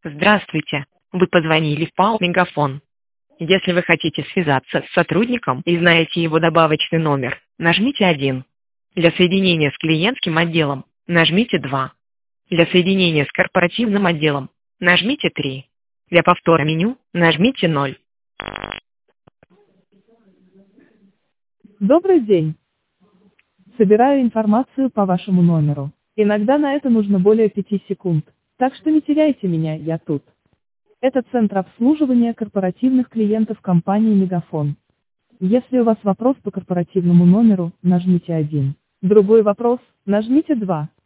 Здравствуйте. Вы позвонили в ПАО «Мегафон». Если вы хотите связаться с сотрудником и знаете его добавочный номер, нажмите 1. Для соединения с клиентским отделом нажмите 2. Для соединения с корпоративным отделом нажмите 3. Для повтора меню нажмите 0. Добрый день. Собираю информацию по вашему номеру. Иногда на это нужно более 5 секунд. Так что не теряйте меня, я тут. Это центр обслуживания корпоративных клиентов компании «Мегафон». Если у вас вопрос по корпоративному номеру, нажмите 1. Другой вопрос, нажмите 2.